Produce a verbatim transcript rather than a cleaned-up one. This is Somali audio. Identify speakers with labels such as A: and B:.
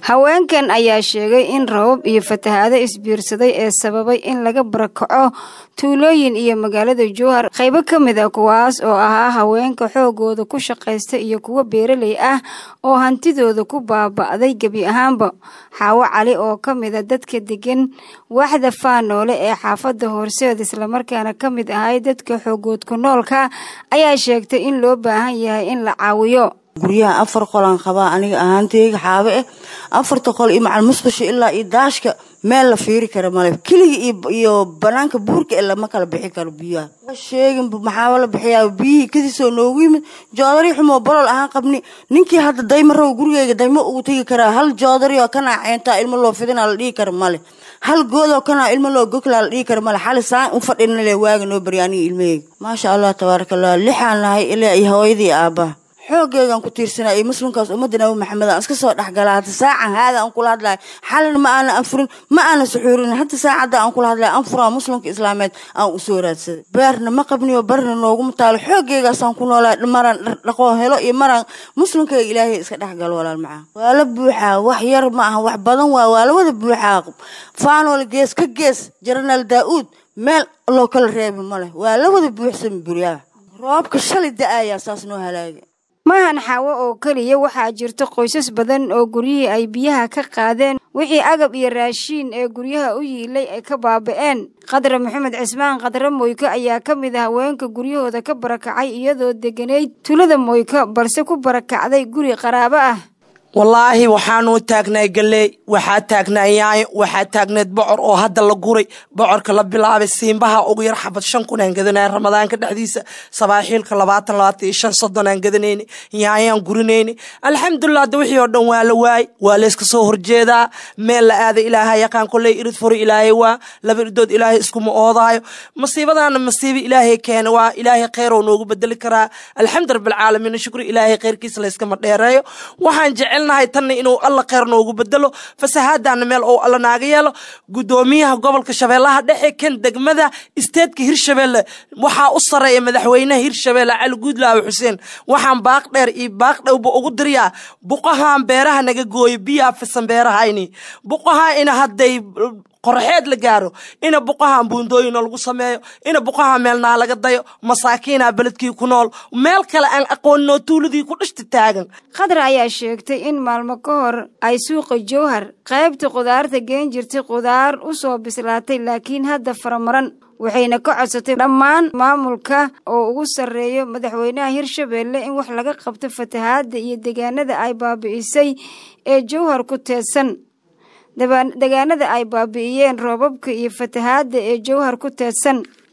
A: haweenkan ayaa sheegay in roobab iyo fatahaado isbiirsaday ee sababay in laga barakaco tuulooyin iyo magaalada Jowhar qaybo kamid ah kuwaas oo ahaa haweenka xoogooda ku shaqeysta iyo kuwa beeraley ah oo hantidooda ku baaba'day gabi ahaanba. Xaawo Cali oo kamid ah dadka degan waaxda Faanoole ee xaafadda Horseed isla markaana kamid ahay dadka xoogood ku noolka ayaa sheegtay in loo baahan yahay in la caawiyo.
B: guryaha afar qolan qabaa aniga ahaantayga xaabe eh afarta qol iyo macal musqusha ilaa iyo daashka meel la fiiri karo male kaliya iyo banaanka buurka ilaa ma kala bixi karo biyaha sheegin maxaa wala bixiyaa biyi kadisoo noogu yimid joodari xumo bolol ahaan qabni ninkii hadda daymarow gurigeyga daymo ugu tagi karaa hal joodari oo kana ceenta ilmo loo fidina la dhigi karo male hal good oo kana ilmo loo gogla la dhigi karo male xal saan u fadhina le waaga noo baryaani ilmeyga maasha Allah tabaarakallah lixaan lahay ilaa iyo hooyadii aaba xooggeegan ku tiirsanay muslimkaas ummadana Maxamed aan iska soo dhaxgalaatay saacan haada aan kula hadlay xalin ma aan anfurin ma aan suxuurin hadda saacada aan kula hadlay anfura muslimka islaameed aan u soo raadsaday beerna ma qabniyo barna noogu mataal xooggeegaas aan ku noolaa maran dhaqo helo iyo maran muslimka Ilaahay iska dhaxgal walaal macaa waa la buuxa wax yar ma aha wax badan waa waa la wada buuxa Faanoole gees ka gees Jarnaal Daawud meel loo kala reeb ma leh waa la wada buuxsan buriyaa roobka shalay da'aya saas noo halaagay
A: maahan xawo oo kaliya waxaa jirta qoysas badan oo guryihii ay biyaha ka qaadeen wixii agab iyo raashin ee guryaha u yiilay ay ka baaba'een. Qadra Maxamed Cismaan Qadra Moyko ayaa kamid ah haweenka guryahooda ka barakacay iyadoo deganeyd tulada Moyko balse ku barakacday guri qaraabo ah.
C: والله وحانو تاغناي غلي waxaa taagnaayaa waxaa taagneed bocor oo hadda la guray bocorka la bilaabay siinbaha ugu yar xabad shan kun aan gadanay ramadaanka dhexdiisa sabaaxiilka labaatan labaatan iyo shan soddon aan gadanayni yaayaan gurinayni alxamdulillah wixii oo dhan waa la waay waa la iska soo horjeedaa meel la aada ilaahay yaqaan kulay irid furi ilaahay waa laba idood ilaahay isku ma oodaayo masiibadana masiibi ilaahay keen waa ilaahay khayr oo noogu bedeli karaa alxamdulillah bil caalamiin shukri ilaahay khayrkiisa la iska ma dheereeyo waxaan jecel nahay tan inuu alla khayr noogu bedelo fasahaadana meel oo alla naaga yeelo gudoomiyaha gobolka Shabeellaha dhexe kan degmada isteedka Hirshabeelle waxa u sareeya madaxweynaha Hirshabeelle Cali Guudlaaw Xuseen waxaan baaq dheer iyo baaq dhowba ugu diriyaa buqahaan beeraha naga gooyo biya fisan beerahayni buqaha ina haday qorxeed la gaaro ina buqahaan buundooyin lagu sameeyo ina buqaha meelna laga dayo masaakiina baladkii ku nool meel kale aan aqoonno tuuladii ku dhishta taagan.
A: Qadra ayaa sheegtay in maalmo ka hor ay suuqa Jowhar qaybta qudaarta geen jirtay qudaar u soo bislaatay laakiin hadda faramaran waxayna ka codsatay dhammaan maamulka oo ugu sareeyo madaxweynaha Hirshabeelle in wax laga qabto fatahaada iyo deegaanada ay baabi'isay ee Jowhar ku teedsan deegaanada ay baabi'iyeen roobabka iyo fatahaada ee Jowhar ku teedsan.